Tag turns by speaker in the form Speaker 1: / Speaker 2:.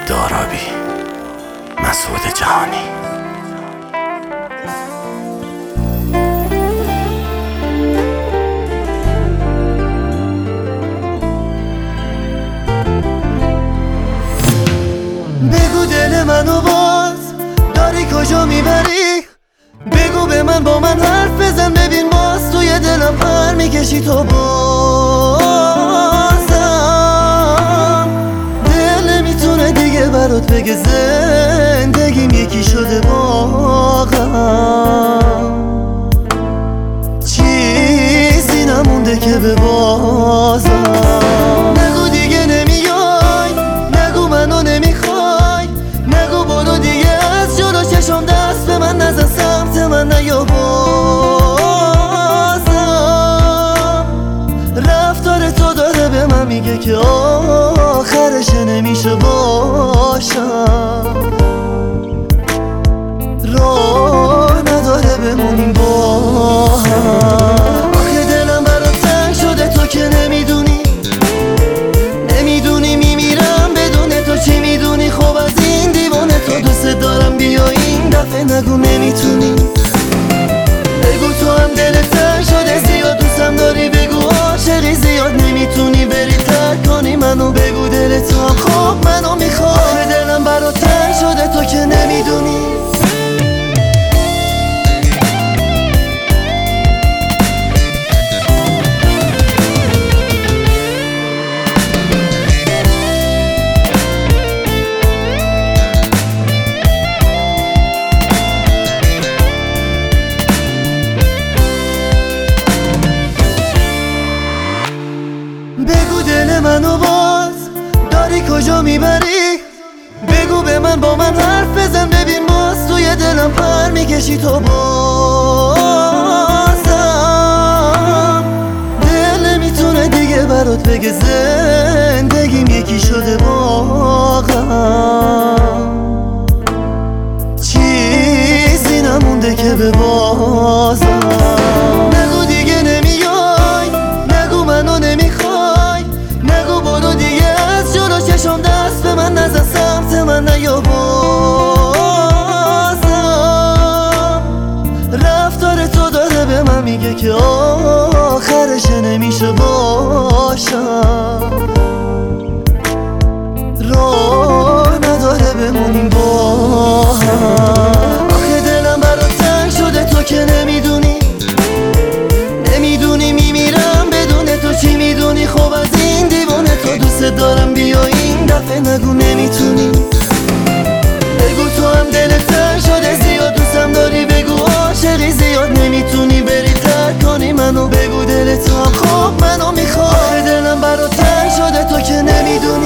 Speaker 1: دارابی، مسعود جهانی.
Speaker 2: بگو دل منو باز داری کجا میبری؟ بگو به من، با من حرف بزن، ببین باز توی دلم پر میکشی تو بازم. دل نمیتونه دیگه برات بگه زندگیم یکی شده واقعا. چیزی نمونده که به بازم. نگو دیگه نمیای، نگو منو نمیخوای، نگو برو دیگه از جلو چشم، دست به من نزن، سمت من نیا بازم. رفتار تو داره به من میگه که آخرش نمیشه باشم. راه نداره بمونیم با هم. آخه دلم برات تنگ شده تو که نمیدونی میمیرم بدون تو. چی میدونی خب از این دیوانه تو؟ دوست دارم بیا این دفعه نگو نمیتونی. بگو تو هم دلت تنگ شده زیاد دوستم داری، بگو عاشقی زیاد نمیتونی بری ترک کنی منو. بگو دلت هم خب منو میخواد. آخه دلم برات تنگ شده تو که نمیدونی. بگو دل منو باز داری کجا میبری؟ بگو به من، با من حرف بزن، ببین باز توی دلم پر میکشی تو بازم. دل نمیتونه دیگه برات بگه زندگیم یکی شده واقعا. چیزی نمونده که به بازم. نگو دیگه نمیای، نگو منو نمیخوای، نگو برو دیگه از جلو چشم، دست به من نزن، سمت من نیا بازم. رفتار تو داره به من میگه که آخرش نمیشه باشم. راه نداره بمونیم با هم. آخه دلم برات تنگ شده تو که نمیدونی میمیرم بدون تو. چی میدونی خب از این دیوانه تو؟ دوست دارم بیا این دفعه نگو نمیتونی. بگو تو هم دلت تنگ شده زیاد دوستم داری، بگو عاشقی زیاد نمیتونی بری ترک کنی منو. بگو دلت هم خب منو میخواد. آخه دلم برات تنگ شده تو که نمیدونی.